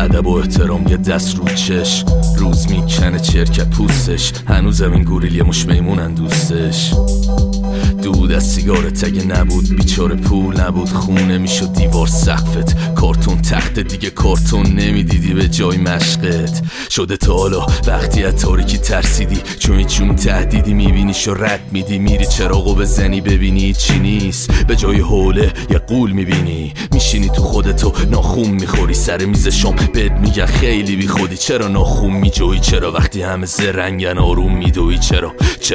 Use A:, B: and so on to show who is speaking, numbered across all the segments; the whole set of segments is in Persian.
A: ادب و احترام یه دست رو چش، روز میکنه چرک پوستش، هنوزم این گوریل یه مش میمونن دوستش. دود از سیگارت اگه نبود بیچاره پول نبود، خونه میشد دیوار سقفت، کارتون تخت دیگه کارتون نمیدیدی به جای مشقت. شده تا حالا وقتی از تاریکی ترسیدی، چون چون تهدیدی میبینیش و رد میدی، میری چراغو بزنی ببینی چی نیست، به جای حوله یه قول میبینی، میشینی تو خودتو ناخون میخوری سر میز شام، بهت میگن خیلی بی خودی، چرا ناخون میجوی، چرا وقتی همه زرنگن آروم میدوی، چرا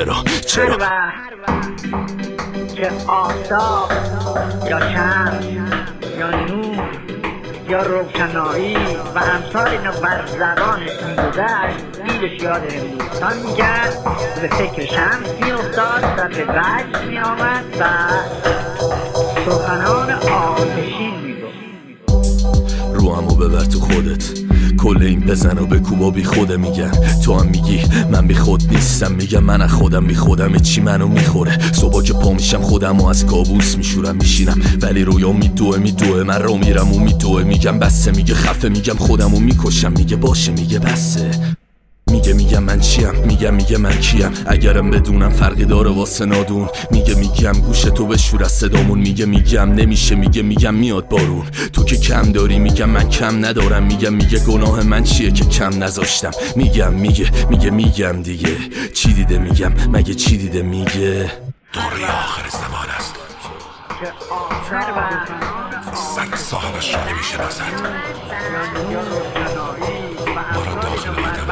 B: که آفتاب یا شمس یا نور یا روشنایی و امثال اینا بر زبانش میگذشت، دیدش یاد هندوستان میگرد، به فکر شمس میافتاد و به وجد میآمد و سخنان آتشین میگفت.
A: رو همو ببر تو خودت، کل این بزن و بکوبا بی خوده میگن، تو هم میگی من بی خود نیستم، میگم من از خودم بی خودم، چی منو میخوره، صبح که پا میشم خودم و از کابوس میشورم میشینم، ولی رویا میدوه من رو میرم و میدوه، میگم بسه، میگه خفه، میگم خودمو میکشم، میگه باشه، میگه بسه، میگم من چیم، میگم من کیم، اگرم بدونم فرقی داره واسه نادون، میگم گوش تو بشور از صدامون، میگم نمیشه، میگم میاد بارون، تو که کم داری، میگم من کم ندارم، میگه گناه من چیه که کم نذاشتم، میگم دیگه چی دیده، میگم مگه چی دیده، میگه
C: دوره آخر زمان است، سگ صاحبش را نمیشناسد، ما را داخل آدم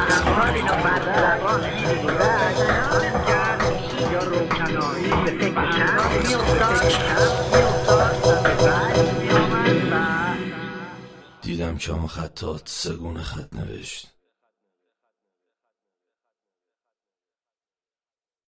A: دیدم که آن خطات سگونه خط نوشت.